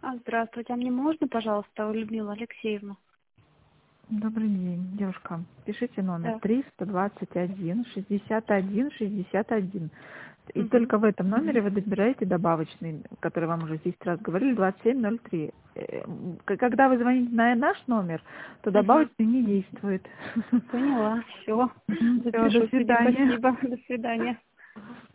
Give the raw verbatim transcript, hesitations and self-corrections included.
А, Здравствуйте, а мне можно, пожалуйста, Людмила Алексеевна? Добрый день, девушка. Пишите номер Да. триста двадцать один шестьдесят один шестьдесят один. И Угу. только в этом номере вы добираете добавочный, который вам уже десять раз говорили, двадцать семь ноль три. Э, к- Когда вы звоните на наш номер, то Угу. добавочный не действует. Поняла, все. Все, до Запишу себе, свидания. спасибо. До свидания.